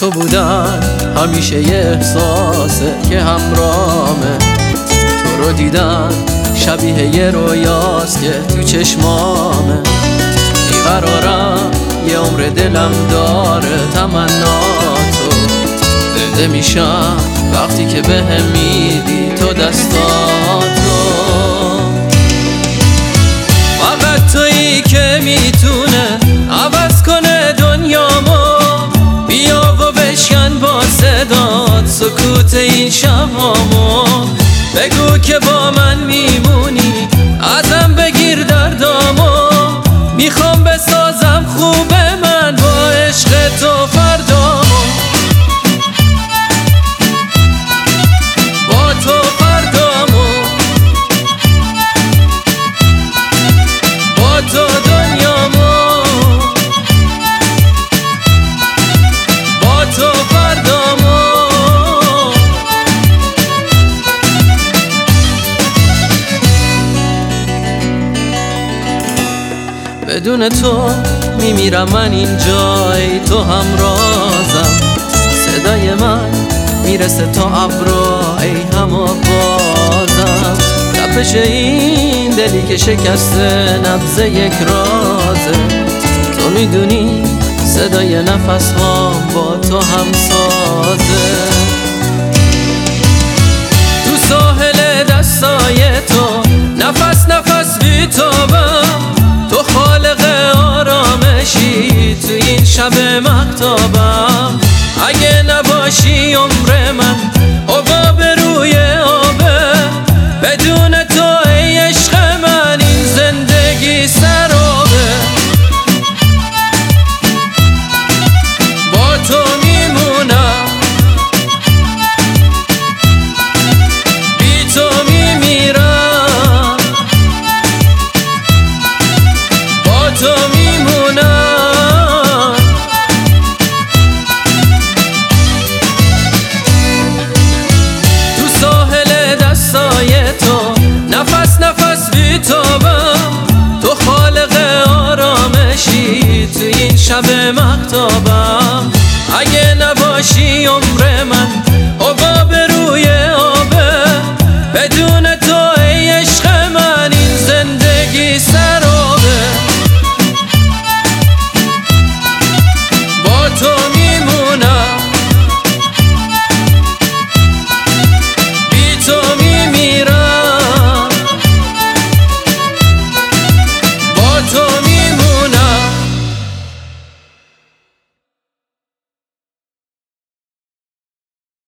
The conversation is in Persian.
تو بودن همیشه یه احساسه که همرامه. تو رو دیدن شبیه یه رویاست که تو چشمامه. بیقرارم یه عمر دلم داره تمناتو. زنده میشم وقتی که بهم میدی تو دستاتو. فقط تویی که میتونه عوض کنه دنیامو. بیا و بشکن با صدات سکوت این شبامو. بگو که با من میمونی ازم بگیر دردامو. میخوام بسازم خوب من با عشق تو فردامو. با تو فردامو. با تو دنیامو. با تو فردامو. بدون تو میمیرم من اینجای تو همرازم. صدای من میرسه تا ابرا ای هما بازم. تپش این دلی که شکسته نبض یک رازه. تو میدونی صدای نفس هام با تو همسازه. تو ساحل دستای تو نفس نفس بیتابم. تو خالق آرامشی تو این شب مهتابم. اگه نباشی عمر من حباب روی آبه. بدون تو ای عشق من این زندگی سرابه. با تو میمونم بی تو میمیرم. با تو میمونم. تو ساحل دستای تو نفس نفس بیتابم. تو خالق آرامشی تو این شب مهتابم. اگه نباشی